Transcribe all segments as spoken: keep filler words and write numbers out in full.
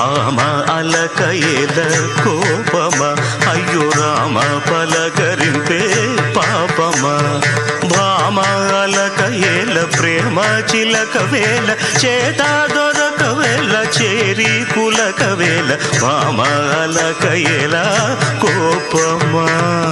భామ అలకయేల కోపమ అయ్యో రామ పలకరింపే పాపమ భామ అలకయేల ప్రేమ చిలకవేల చేత దొరకవేల చేరి పులకవేల భామ అలకయేల కోపమా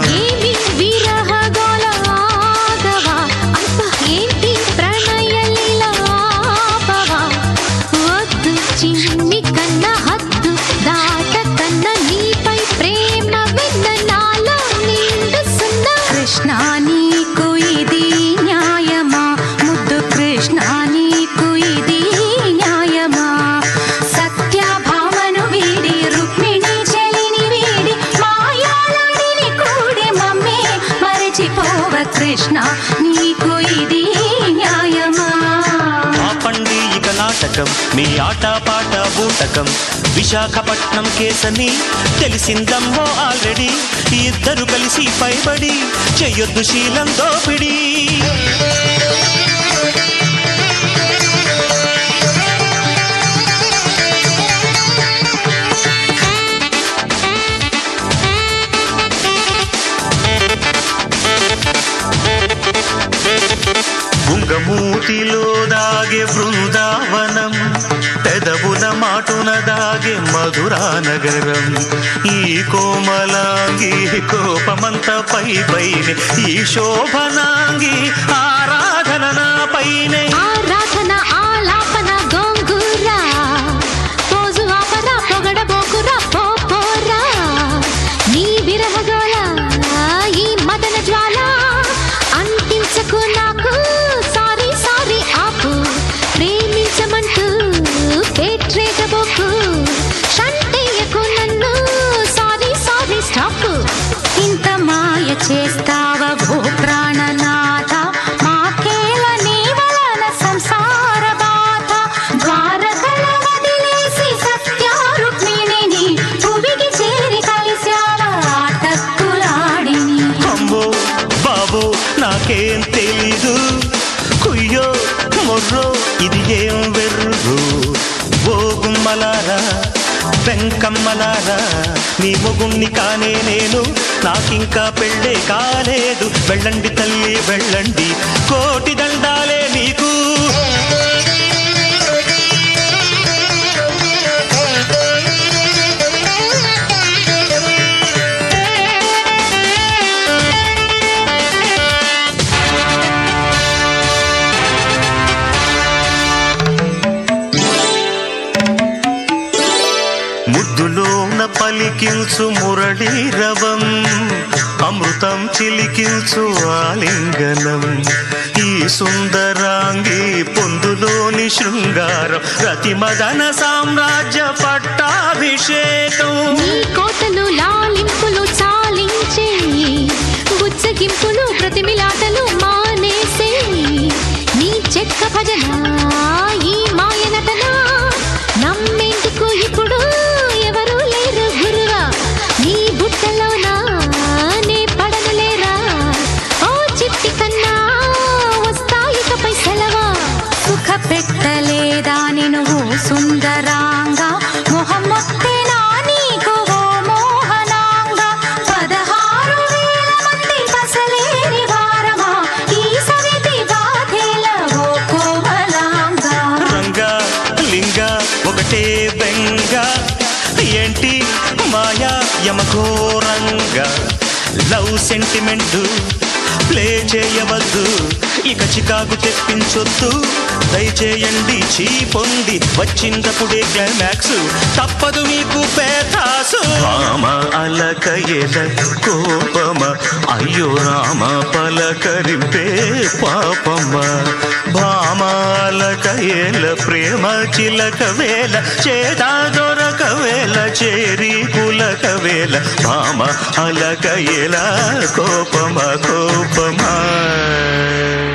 కృష్ణ నీకు ఇది న్యాయమా? ఆపండి ఇక నాటకం మీ ఆట పాట బూటకం విశాఖపట్నం కేసని తెలిసిందమ్మో ఆల్రెడీ ఇద్దరు కలిసి పైబడి చెయ్యొద్దు శీలం దోపిడి బుంగమూతిలో దాగే బృందావనం పెదవుల మాటున దాగే మధురానగరం ఈ కోమలాంగి కోపమంత పై పైనే ఈ శోభనాంగి ఆరాధన నా పైనే ఆరాధన ఆలాపన గోంగూరా పోజు ఆపన పొగడ బోకురా పోపోరా నీ విరహగోళ ఈ మదన జ్వాల అంటించకు నాకు సారీ సారీ ఆపు ప్రేమించమంటూ పేట్రేగబోకు షంటయ్యకు నన్ను సారీ సారీ స్టాప్ ఇంత మాయ చేస్తావా భూ ప్రాణనాథ మాకేల నీ వలన సంసార బాధ ద్వారకల వదిలేసి సత్య రుక్మిణిని భువికి చేరి కలిశావా ఆటక్కులాడిని అమ్మో బాబో నాకేం తెలీదు కుయ్యో మొర్రో ఇది ఏం వెర్రు ఓ గుమ్మలారా వెంకమ్మలారా నీ మొగుణ్ణి కానే నేను నాకింకా పెళ్ళే కాలేదు వెళ్ళండి తల్లి వెళ్ళండి కోటి దండాలే నీకు ముద్దులోన పలికిల్చు మురళీరవం అమృతం చిలికిల్చు ఆలింగనం ఈ సుందరాంగి పొందులోని శృంగారం రతిమదన సామ్రాజ్య పట్టాభిషేకం నీ కోటలు లాలింపులు చాలించే బుచ్చగింపులు ప్రతిమిలాటలు మానేసే నీ చెక్క భజన ఈ మాయ నటన నమ్మేందుకు ఇప్పుడు ఎవరు లేరు గురువా నీ బుట్టలోనా నే పడనలేరా ఓ చిట్టి కన్నా వస్తాయికపై సెలవా సుఖ పెట్టలేదా నువ్వు సుందరాంగా మొహం మొత్తేనా నీకు ఓ మోహనాంగా పదహారు వేల మంది పసలేని వారమా ఈ సవితి బాధేల ఓ కోమలాంగా రంగా లింగ ఒకటే బెంగ ఏంటి మాయా యమఘోరంగా లవ్ సెంటిమెంట్ ప్లే చేయవద్దు ఇక చికాకు తెప్పించొద్దు దయచేయండి చీ పొంది వచ్చిందప్పుడే క్లైమాక్స్ తప్పదు మీకు పేతాసు రామ అలకయేల కోపమ అయ్యో రామ పలకరింపే పాపమ భామ అలకయేల ప్రేమ చిలకవేల చేదా దొరకవేల చేరి పులకవేల భామ అలకయేల కోపమ కోపమా